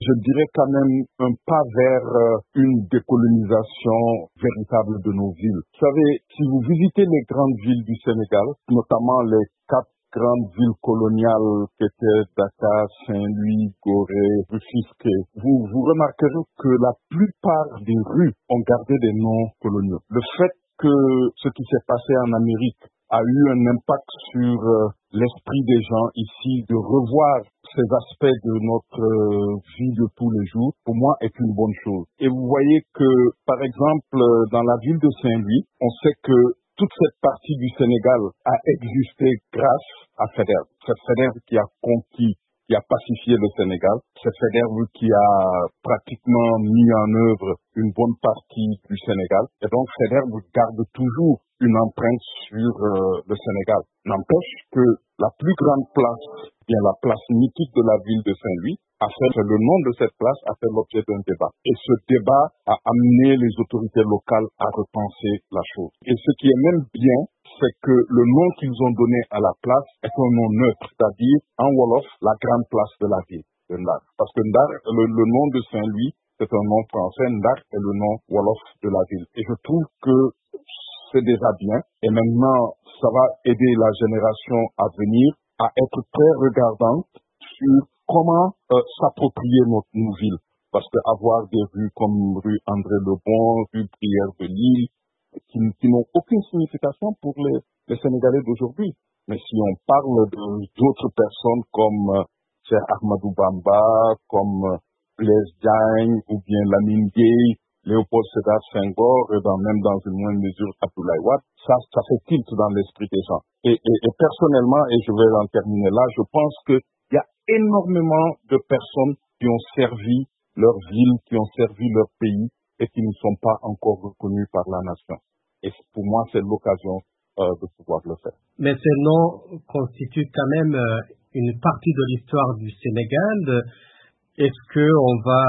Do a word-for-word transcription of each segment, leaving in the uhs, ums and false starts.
je dirais quand même un pas vers euh, une décolonisation véritable de nos villes. Vous savez, si vous visitez les grandes villes du Sénégal, notamment les quatre grandes villes coloniales qui étaient Dakar, Saint-Louis, Gorée, Rufisque, vous, vous remarquerez que la plupart des rues ont gardé des noms coloniaux. Le fait que ce qui s'est passé en Amérique a eu un impact sur euh, l'esprit des gens ici, de revoir ces aspects de notre euh, vie de tous les jours, pour moi, est une bonne chose. Et vous voyez que, par exemple, euh, dans la ville de Saint-Louis, on sait que toute cette partie du Sénégal a existé grâce à Faidherbe. C'est Faidherbe qui a conquis, qui a pacifié le Sénégal. C'est Faidherbe qui a pratiquement mis en œuvre une bonne partie du Sénégal. Et donc Faidherbe garde toujours une empreinte sur euh, le Sénégal. N'empêche que la plus grande place, bien la place mythique de la ville de Saint-Louis, a fait, le nom de cette place a fait l'objet d'un débat. Et ce débat a amené les autorités locales à repenser la chose. Et ce qui est même bien, c'est que le nom qu'ils ont donné à la place est un nom neutre, c'est-à-dire en Wolof, la grande place de la ville de Ndar. Parce que Ndar, le, le nom de Saint-Louis, c'est un nom français, Ndar est le nom Wolof de la ville. Et je trouve que c'est déjà bien. Et maintenant, ça va aider la génération à venir à être très regardante sur comment euh, s'approprier notre, nos villes. Parce qu'avoir des rues comme rue André Lebon, rue Prière de Lille, qui, qui n'ont aucune signification pour les, les Sénégalais d'aujourd'hui. Mais si on parle de, d'autres personnes comme euh, Cheikh Ahmadou Bamba, comme euh, Blaise Diagne ou bien Lamine Gueye, Léopold Sédar Senghor et dans, même dans une moindre mesure Abdoulaye Wade, ça, ça fait tilt dans l'esprit des gens. Et, et, et personnellement, et je vais en terminer là, je pense qu'il y a énormément de personnes qui ont servi leur ville, qui ont servi leur pays et qui ne sont pas encore reconnues par la nation. Et pour moi, c'est l'occasion euh, de pouvoir le faire. Mais ces noms constituent quand même euh, une partie de l'histoire du Sénégal. Est-ce qu'on va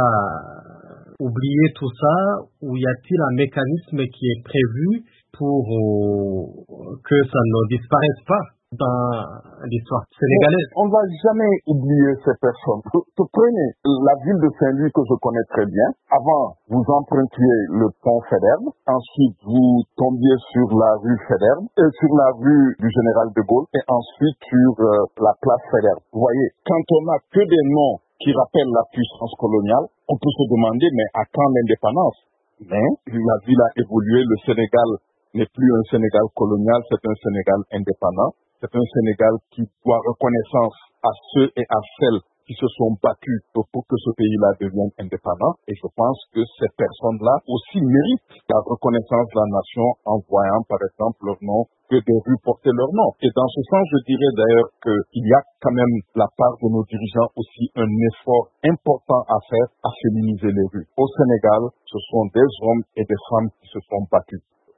oublier tout ça ou y a-t-il un mécanisme qui est prévu pour euh, que ça ne disparaisse pas dans l'histoire sénégalaise? On ne va jamais oublier ces personnes. Prenez la ville de Saint-Louis que je connais très bien. Avant, vous empruntiez le pont Faidherbe. Ensuite, vous tombiez sur la rue Faidherbe, et sur la rue du Général de Gaulle, et ensuite sur euh, la place Faidherbe. Vous voyez, quand on n'a que des noms qui rappellent la puissance coloniale, on peut se demander, mais à quand l'indépendance? Mais la ville a évolué, le Sénégal n'est plus un Sénégal colonial, c'est un Sénégal indépendant. C'est un Sénégal qui doit reconnaissance à ceux et à celles qui se sont battus pour, pour que ce pays-là devienne indépendant. Et je pense que ces personnes-là aussi méritent la reconnaissance de la nation en voyant, par exemple, leur nom, que des rues portaient leur nom. Et dans ce sens, je dirais d'ailleurs qu'il y a quand même, de la part de nos dirigeants, aussi un effort important à faire à féminiser les rues. Au Sénégal, ce sont des hommes et des femmes qui se sont battus.